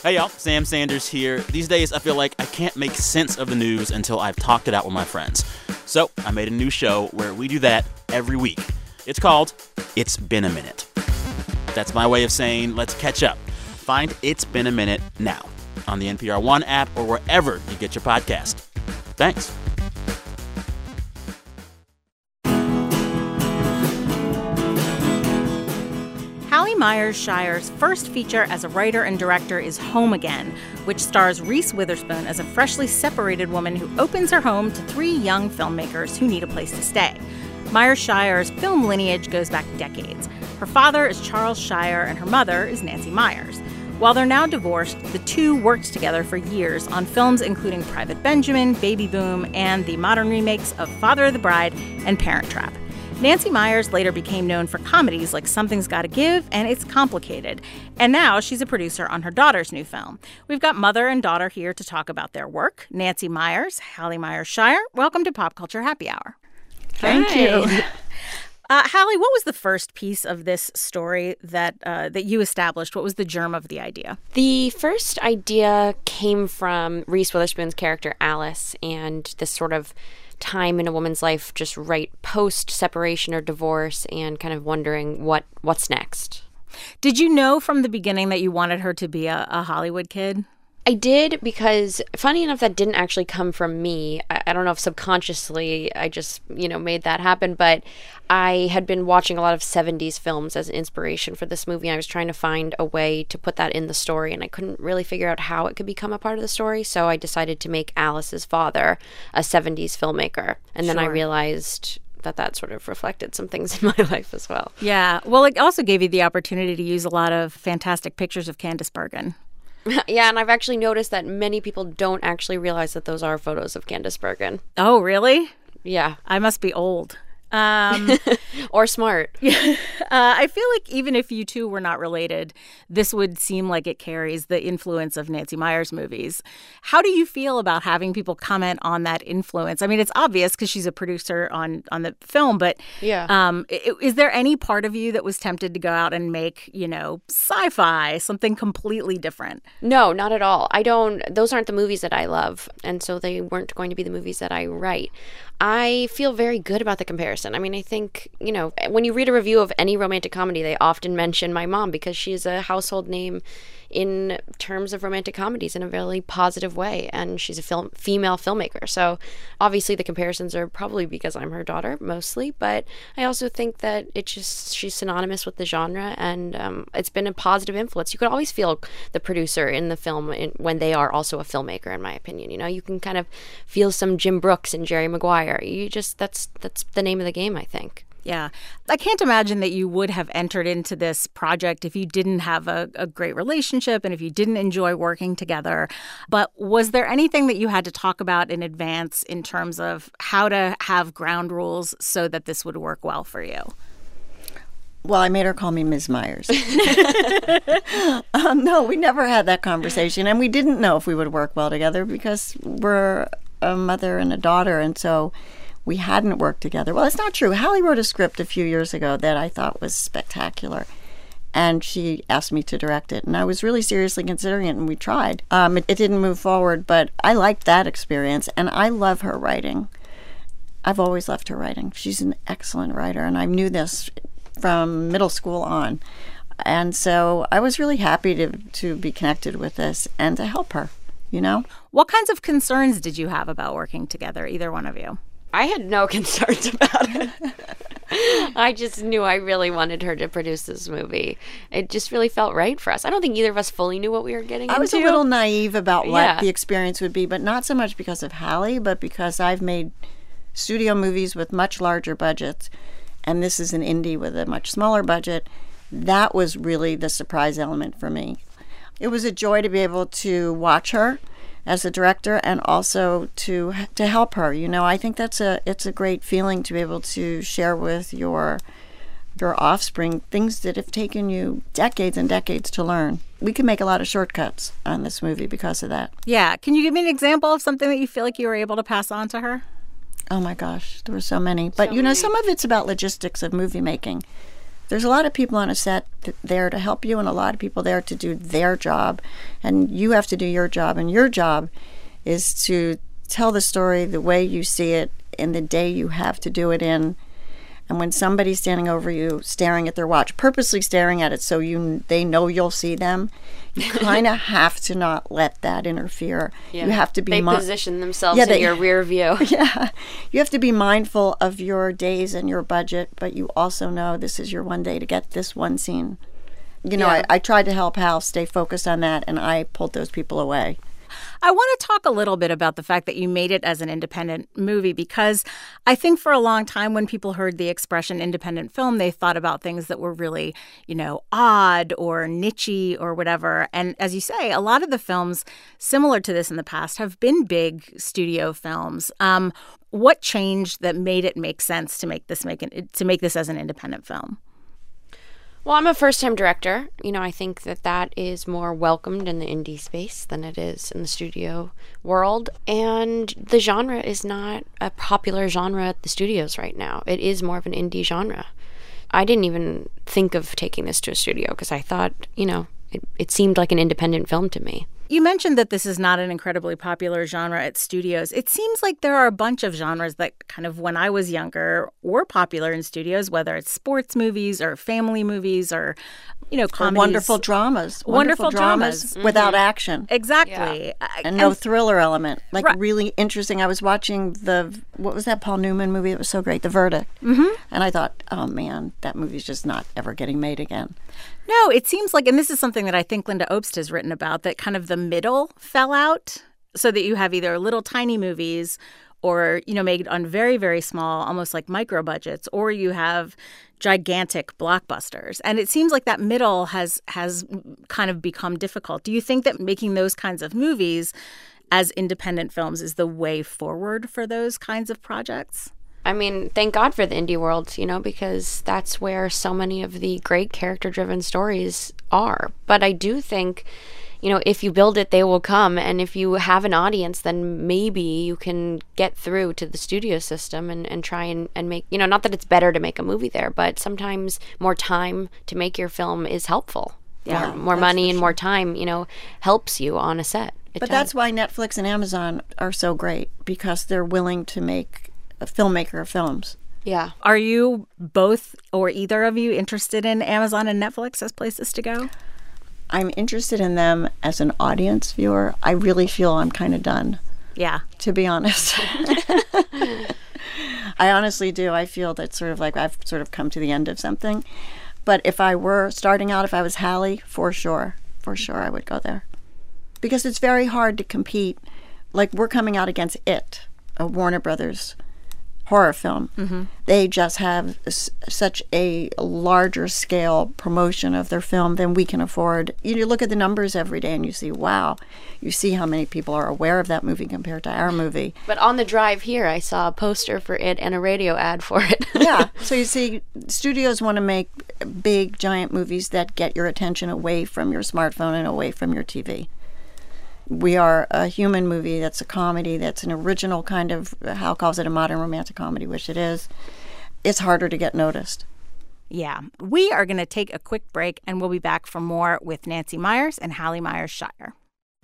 Hey, y'all. Sam Sanders here. These days, I feel like I can't make sense of the news until I've talked it out with my friends. So I made a new show where we do that every week. It's called It's Been a Minute. That's my way of saying let's catch up. Find It's Been a Minute now on the NPR One app or wherever you get your podcast. Thanks. Hallie Myers-Shire's first feature as a writer and director is Home Again, which stars Reese Witherspoon as a freshly separated woman who opens her home to three young filmmakers who need a place to stay. Myers-Shire's film lineage goes back decades. Her father is Charles Shire and her mother is Nancy Myers. While they're now divorced, the two worked together for years on films including Private Benjamin, Baby Boom, and the modern remakes of Father of the Bride and Parent Trap. Nancy Myers later became known for comedies like Something's Gotta Give and It's Complicated. And now she's a producer on her daughter's new film. We've got mother and daughter here to talk about their work. Nancy Myers, Hallie Myers-Shire, welcome to Pop Culture Happy Hour. Thank you. Hallie, what was the first piece of this story that you established? What was the germ of the idea? The first idea came from Reese Witherspoon's character Alice and this sort of time in a woman's life just right post-separation or divorce and kind of wondering what's next. Did you know from the beginning that you wanted her to be a Hollywood kid? I did, because funny enough, that didn't actually come from me. I don't know if subconsciously I just, made that happen, but I had been watching a lot of 70s films as an inspiration for this movie. I was trying to find a way to put that in the story, and I couldn't really figure out how it could become a part of the story, so I decided to make Alice's father a 70s filmmaker. And then I realized that sort of reflected some things in my life as well. Yeah. Well, it also gave you the opportunity to use a lot of fantastic pictures of Candice Bergen. Yeah, and I've actually noticed that many people don't actually realize that those are photos of Candice Bergen. Oh, really? Yeah. I must be old. Or smart. I feel like even if you two were not related, this would seem like it carries the influence of Nancy Myers movies. How do you feel about having people comment on that influence? I mean, it's obvious because she's a producer on the film, but is there any part of you that was tempted to go out and make, sci-fi, something completely different? No, not at all. Those aren't the movies that I love, and so they weren't going to be the movies that I write. I feel very good about the comparison. I mean, I think, when you read a review of any romantic comedy, they often mention my mom because she is a household name in terms of romantic comedies in a really positive way. And she's a female filmmaker. So obviously the comparisons are probably because I'm her daughter mostly. But I also think that she's synonymous with the genre. And it's been a positive influence. You could always feel the producer in the film when they are also a filmmaker, in my opinion. You can kind of feel some Jim Brooks and Jerry Maguire. That's the name of the game, I think. Yeah. I can't imagine that you would have entered into this project if you didn't have a great relationship and if you didn't enjoy working together. But was there anything that you had to talk about in advance in terms of how to have ground rules so that this would work well for you? Well, I made her call me Ms. Myers. No, we never had that conversation. And we didn't know if we would work well together because we're a mother and a daughter. And so we hadn't worked together. Well, it's not true. Hallie wrote a script a few years ago that I thought was spectacular. And she asked me to direct it. And I was really seriously considering it, and we tried. It didn't move forward, but I liked that experience. And I love her writing. I've always loved her writing. She's an excellent writer, and I knew this from middle school on. And so I was really happy to be connected with this and to help her, What kinds of concerns did you have about working together, either one of you? I had no concerns about it. I just knew I really wanted her to produce this movie. It just really felt right for us. I don't think either of us fully knew what we were getting into. I was a little naive about what the experience would be, but not so much because of Hallie, but because I've made studio movies with much larger budgets, and this is an indie with a much smaller budget. That was really the surprise element for me. It was a joy to be able to watch her as a director and also to help her. I think it's a great feeling to be able to share with your offspring things that have taken you decades and decades to learn. We can make a lot of shortcuts on this movie because of that. Yeah. Can you give me an example of something that you feel like you were able to pass on to her? Oh my gosh, there were so many. But some of it's about logistics of movie making. There's a lot of people on a set there to help you and a lot of people there to do their job. And you have to do your job. And your job is to tell the story the way you see it in the day you have to do it in. And when somebody's standing over you, staring at their watch, purposely staring at it so they know you'll see them, you kind of have to not let that interfere. Yeah. You have to be... They position themselves in your rear view. Yeah. You have to be mindful of your days and your budget, but you also know this is your one day to get this one scene. You know, I tried to help Hal stay focused on that, and I pulled those people away. I want to talk a little bit about the fact that you made it as an independent movie, because I think for a long time when people heard the expression independent film, they thought about things that were really, odd or niche-y or whatever. And as you say, a lot of the films similar to this in the past have been big studio films. What changed that made it make sense to make this as an independent film? Well, I'm a first-time director. I think that is more welcomed in the indie space than it is in the studio world. And the genre is not a popular genre at the studios right now. It is more of an indie genre. I didn't even think of taking this to a studio because I thought, it seemed like an independent film to me. You mentioned that this is not an incredibly popular genre at studios. It seems like there are a bunch of genres that kind of, when I was younger, were popular in studios, whether it's sports movies or family movies or, comedies. Or wonderful dramas. Wonderful dramas without action. Exactly. Yeah. And no thriller element. Really interesting. I was watching what was that Paul Newman movie that was so great? The Verdict. Mm-hmm. And I thought, oh man, that movie's just not ever getting made again. No, it seems like, and this is something that I think Linda Obst has written about, that kind of the middle fell out so that you have either little tiny movies or, made on very, very small, almost like micro budgets, or you have gigantic blockbusters. And it seems like that middle has kind of become difficult. Do you think that making those kinds of movies as independent films is the way forward for those kinds of projects? I mean, thank God for the indie world, because that's where so many of the great character-driven stories are. But I do think, if you build it, they will come. And if you have an audience, then maybe you can get through to the studio system and try and make, not that it's better to make a movie there, but sometimes more time to make your film is helpful. Yeah, more money and more time, helps you on a set. But that's why Netflix and Amazon are so great, because they're willing to make a filmmaker of films. Yeah. Are you both or either of you interested in Amazon and Netflix as places to go? I'm interested in them as an audience viewer. I really feel I'm kind of done. Yeah. To be honest. I honestly do. I feel that sort of like I've sort of come to the end of something. But if I were starting out, if I was Hallie, for sure I would go there. Because it's very hard to compete. Like, we're coming out against It, a Warner Brothers horror film. Mm-hmm. They just have such a larger scale promotion of their film than we can afford. You look at the numbers every day and you see, wow, you see how many people are aware of that movie compared to our movie. But on the drive here, I saw a poster for it and a radio ad for it. Yeah. So you see, studios want to make big, giant movies that get your attention away from your smartphone and away from your TV. We are a human movie that's a comedy, that's an original kind of, Hal calls it a modern romantic comedy, which it is. It's harder to get noticed. Yeah. We are going to take a quick break, and we'll be back for more with Nancy Meyers and Hallie Myers-Shire.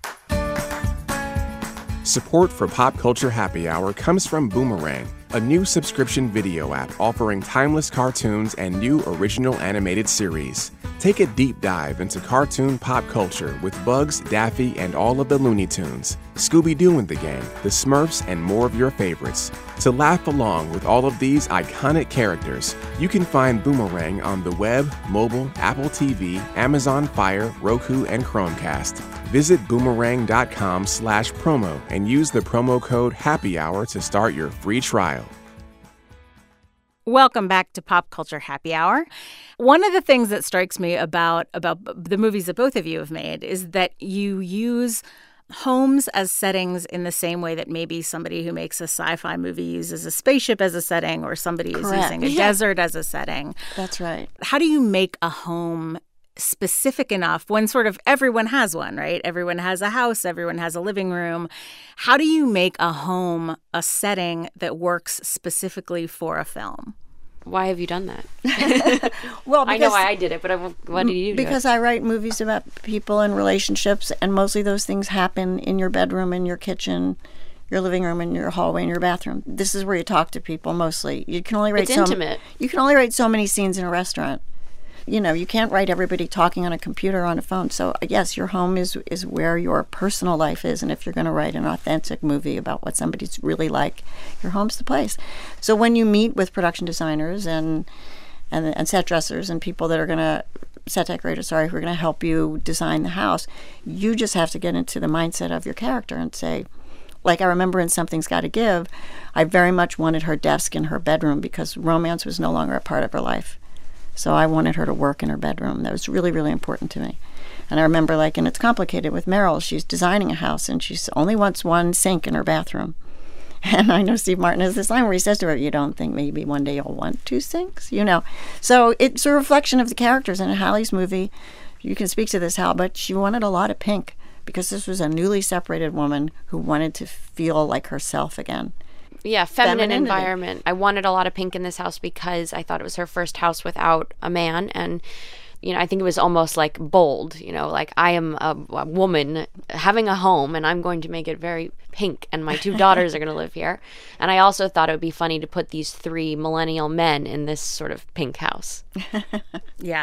Support for Pop Culture Happy Hour comes from Boomerang, a new subscription video app offering timeless cartoons and new original animated series. Take a deep dive into cartoon pop culture with Bugs, Daffy, and all of the Looney Tunes, Scooby-Doo and the Gang, the Smurfs, and more of your favorites. To laugh along with all of these iconic characters, you can find Boomerang on the web, mobile, Apple TV, Amazon Fire, Roku, and Chromecast. Visit boomerang.com/promo and use the promo code HAPPYHOUR to start your free trial. Welcome back to Pop Culture Happy Hour. One of the things that strikes me about the movies that both of you have made is that you use homes as settings in the same way that maybe somebody who makes a sci-fi movie uses a spaceship as a setting, or somebody is using a desert as a setting. That's right. How do you make a home specific enough when sort of everyone has one, right? Everyone has a house, everyone has a living room. How do you make a home a setting that works specifically for a film? Why have you done that? Well, I know why I did it, but what did you do? Because I write movies about people and relationships, and mostly those things happen in your bedroom, in your kitchen, your living room, in your hallway, in your bathroom. This is where you talk to people mostly. You can only write it's intimate. You can only write so many scenes in a restaurant. You know, you can't write everybody talking on a computer or on a phone. So, yes, your home is where your personal life is. And if you're going to write an authentic movie about what somebody's really like, your home's the place. So when you meet with production designers and set dressers and people that are going to, set decorators, who are going to help you design the house, you just have to get into the mindset of your character and say, like I remember in Something's Gotta Give, I very much wanted her desk in her bedroom because romance was no longer a part of her life. So I wanted her to work in her bedroom. That was really, really important to me. And I remember, and it's complicated with Meryl. She's designing a house, and she only wants one sink in her bathroom. And I know Steve Martin has this line where he says to her, you don't think maybe one day you'll want 2 sinks? You know. So it's a reflection of the characters. In Hallie's movie, you can speak to this, Hal, but she wanted a lot of pink because this was a newly separated woman who wanted to feel like herself again. Yeah, feminine environment. I wanted a lot of pink in this house because I thought it was her first house without a man. And, I think it was almost like bold, like I am a woman having a home and I'm going to make it very pink and my 2 daughters are going to live here. And I also thought it would be funny to put these 3 millennial men in this sort of pink house. Yeah.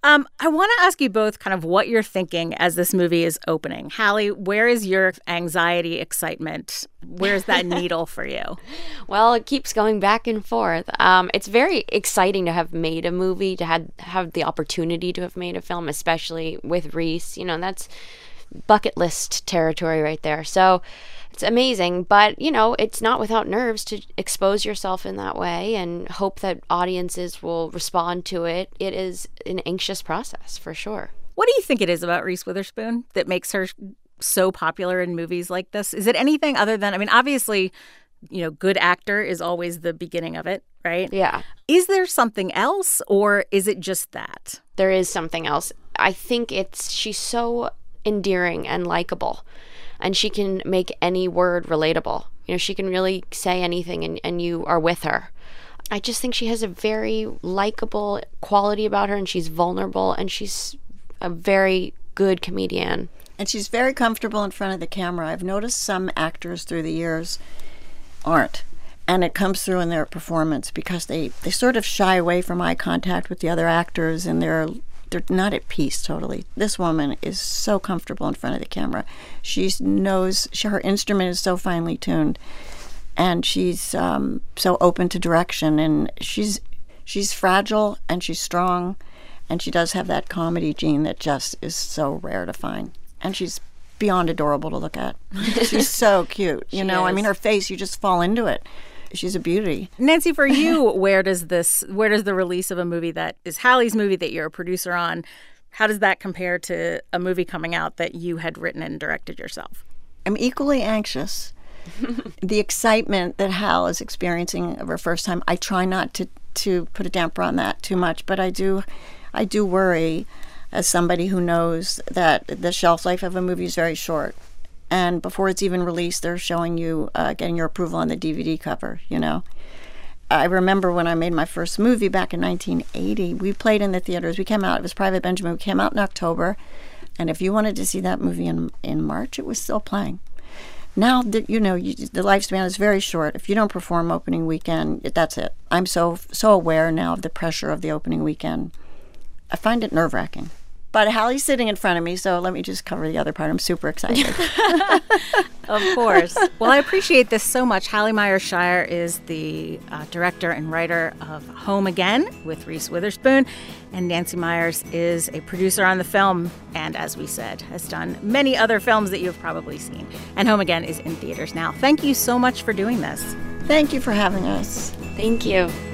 I want to ask you both kind of what you're thinking as this movie is opening. Hallie, where is your anxiety, excitement? Where's that needle for you? Well, it keeps going back and forth. It's very exciting to have made a movie, to have the opportunity to have made a film, especially with Reese. That's bucket list territory right there. So it's amazing, but it's not without nerves to expose yourself in that way and hope that audiences will respond to it. It is an anxious process for sure. What do you think it is about Reese Witherspoon that makes her so popular in movies like this? Is it anything other than, obviously, good actor is always the beginning of it, right? Yeah. Is there something else, or is it just that? There is something else. I think she's so endearing and likable, and she can make any word relatable. She can really say anything and you are with her. I just think she has a very likable quality about her, and she's vulnerable, and she's a very good comedian. And she's very comfortable in front of the camera. I've noticed some actors through the years aren't. And it comes through in their performance because they sort of shy away from eye contact with the other actors, and they're not at peace totally. This woman is so comfortable in front of the camera. She knows her instrument is so finely tuned, and she's so open to direction, and she's fragile and she's strong, and she does have that comedy gene that just is so rare to find. And she's beyond adorable to look at. She's so cute. Her face, you just fall into it. She's a beauty. Nancy, for you, where does the release of a movie that is Hallie's movie that you're a producer on, how does that compare to a movie coming out that you had written and directed yourself? I'm equally anxious. The excitement that Hal is experiencing of her first time, I try not to put a damper on that too much, but I do worry, as somebody who knows that the shelf life of a movie is very short. And before it's even released, they're showing you getting your approval on the DVD cover, I remember when I made my first movie back in 1980, we played in the theaters. It was Private Benjamin. We came out in October. And if you wanted to see that movie in March, it was still playing. Now, the lifespan is very short. If you don't perform opening weekend, that's it. I'm so aware now of the pressure of the opening weekend. I find it nerve-wracking. But Hallie's sitting in front of me, so let me just cover the other part. I'm super excited. Of course. Well, I appreciate this so much. Hallie Myers-Shire is the director and writer of Home Again with Reese Witherspoon. And Nancy Meyers is a producer on the film and, as we said, has done many other films that you've probably seen. And Home Again is in theaters now. Thank you so much for doing this. Thank you for having us. Thank you.